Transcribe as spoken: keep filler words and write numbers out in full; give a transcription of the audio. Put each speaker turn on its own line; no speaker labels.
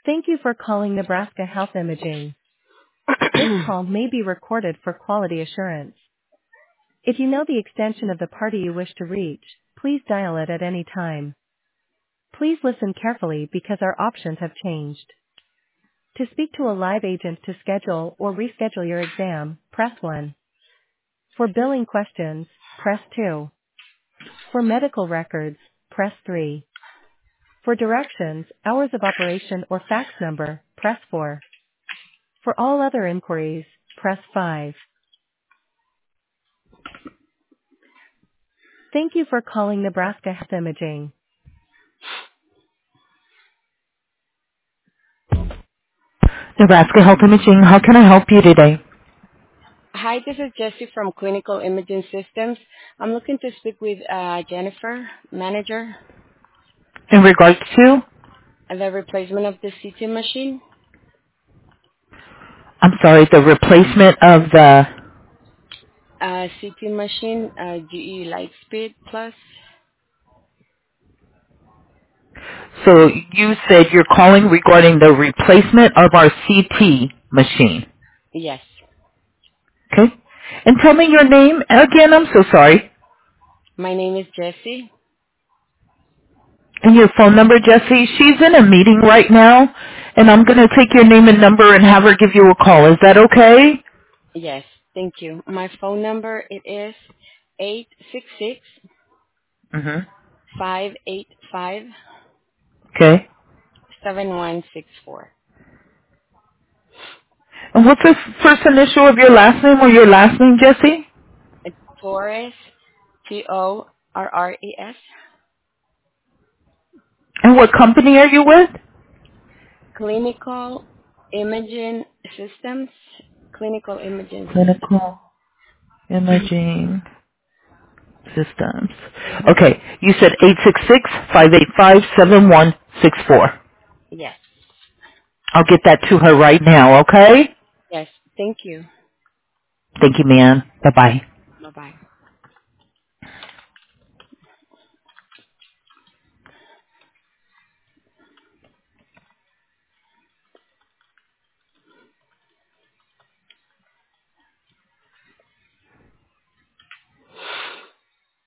Thank you for calling Nebraska Health Imaging. This call may be recorded for quality assurance. If you know the extension of the party you wish to reach, please dial it at any time. Please listen carefully because our options have changed. To speak to a live agent to schedule or reschedule your exam, press one. For billing questions, press two. For medical records, press three. For directions, hours of operation or fax number, press four. For all other inquiries, press five. Thank you for calling Nebraska Health Imaging. Nebraska Health Imaging, how can I help you today?
Hi, this is Jessie from Clinical Imaging Systems. I'm looking to speak with uh, Jennifer, manager,
In regards to,
of the replacement of the C T machine,
I'm sorry, the replacement of the,
uh, C T machine, uh, G E Lightspeed Plus.
so you said you're calling regarding the replacement of our C T machine.
Yes,
Okay? And tell me your name again, I'm so sorry.
my name is Jessie.
And your phone number, Jessie. She's in a meeting right now, and I'm going to take your name and number and have her give you a call. Is that okay?
Yes, thank you. My phone number it is eight six six
Mm-hmm.
five eight five
Okay.
seven one six four.
And what's the first initial of your last name or your last name, Jessie?
It's Torres, T O R R E S.
And what company are you with?
Clinical Imaging Systems. Clinical Imaging Systems.
Clinical Imaging Systems. Okay. You said eight six six, five eight five, seven one six four.
Yes.
I'll get that to her right now, okay?
Yes. Thank you.
Thank you, ma'am. Bye-bye.